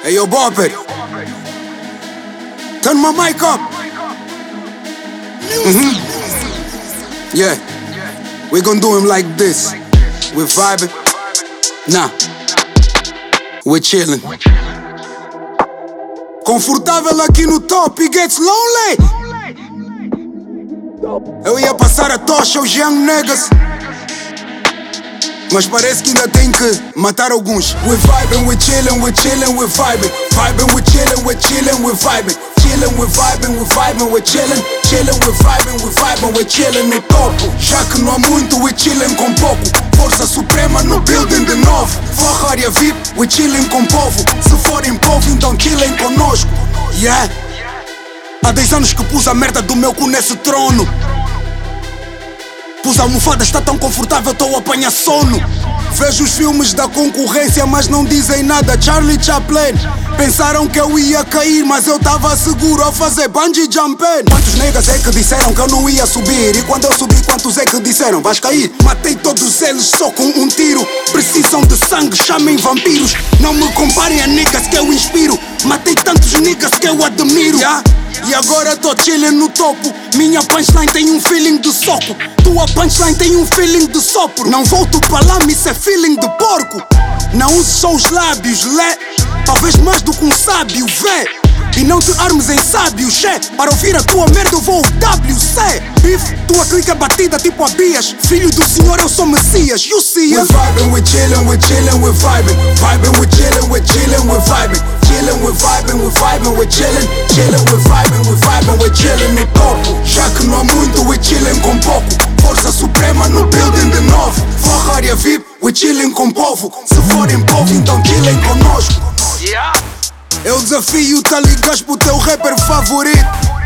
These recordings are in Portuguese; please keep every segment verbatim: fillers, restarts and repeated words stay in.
Hey yo, Bopper, turn my mic up. Mm-hmm. Yeah, we gon' do him like this. We're vibing, nah, we're chillin'. Confortável aqui no top, it gets lonely. Eu ia passar a tocha aos young niggas, mas parece que ainda tem que matar alguns. We're vibing, we're chillin', we're chillin', we're vibing. Vibing, we're chillin', we're chillin', we're vibing. Chillin', we're vibing, we're vibing, we're chillin'. Chillin', we're vibing, we're vibing, we're chillin' no topo. Já que não há muito, we're chillin' com pouco. Força suprema no building de novo. Forra área V I P, we're chillin' com povo. Se forem povo, então chillin' conosco. Yeah. Há dez anos que pus a merda do meu cu nesse trono. Pus a almofada, está tão confortável, tô a apanhar sono. Vejo os filmes da concorrência, mas não dizem nada. Charlie Chaplin, pensaram que eu ia cair, mas eu tava seguro ao fazer bungee jumping. Quantos niggas é que disseram que eu não ia subir? E quando eu subi, quantos é que disseram vais cair? Matei todos eles só com um tiro. Precisam de sangue, chamem vampiros. Não me comparem a niggas que eu inspiro. Matei tantos niggas que eu admiro, yeah? E agora tô chillin' no topo. Minha punchline tem um feeling de soco. Tua punchline tem um feeling de sopro. Não volto pra lá, isso é feeling de porco. Não uses só os lábios, lé. Talvez mais do que um sábio, vê. E não te armes em sábio, xé. Para ouvir a tua merda eu vou o W C. Bife, tua clica batida tipo Abias. Filho do senhor, eu sou Messias, you see us. We're vibing, we're chillin', we're chillin', we're vibing. Vibing, we're chillin', we're chillin', we're vibing. Chillin', we're vibing, we're vibing, we're chillin'. Chillin', we're vibing, we're vibing, we're chillin' no topo. Já que não há muito, we're chillin' com pouco. Força suprema no building de novo. Forra área V I P, we're chillin' com povo. Se forem povo, então chillin' conosco. Yeah. Eu desafio, tá ligado pro teu rapper favorito.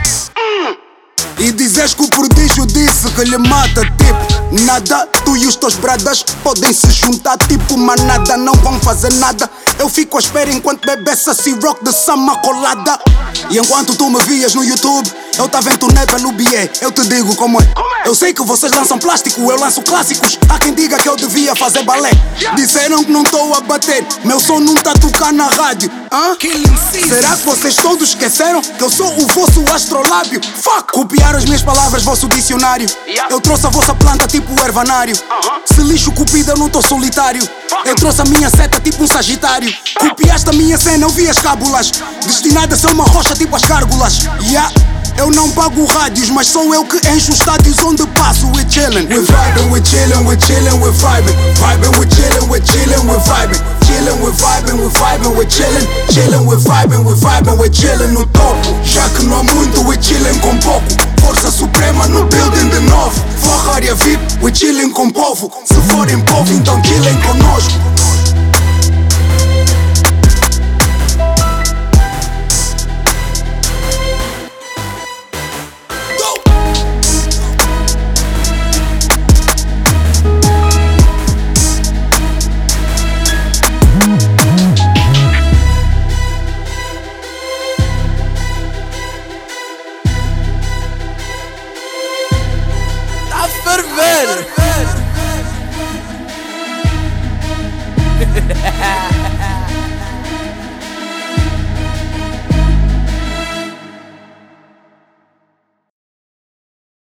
mm. E dizes que o prodígio disse que lhe mata, tipo nada. Tu e os teus bradas podem se juntar, tipo manada. Não vão fazer nada. Eu fico à espera enquanto bebe essa C-Rock de sama colada. E enquanto tu me vias no YouTube, eu tava em turnê pelo B A. Eu te digo como é. Eu sei que vocês lançam plástico, eu lanço clássicos. Há quem diga que eu devia fazer balé. Disseram que não tô a bater, meu som não tá a tocar na rádio. Hã? Será que vocês todos esqueceram que eu sou o vosso astrolábio? Fuck! Copiaram as minhas palavras, vosso dicionário. Eu trouxe a vossa planta tipo o ervanário. Se lixo cupido, eu não tô solitário. Eu trouxe a minha seta tipo um sagitário. Copiaste a minha cena, eu vi as cábulas. Destinada a ser uma rocha tipo as gárgulas. Yeah. Eu não pago rádios, mas sou eu que encho os estádios onde passo. We're chillin', we're vibing, we're chillin', we're chillin', we're vibing. Vibing, we're chillin', we're chillin', we're vibing. Chillin', we're vibing, we're vibing, we're chillin'. Chillin', we're vibing, we're vibing, we're chillin' no topo. Já que não há muito, we're chillin' com pouco. Força suprema no building de novo. Forra área V I P, we're chillin' com povo. Se forem povo, então chillin' conosco. Ferver!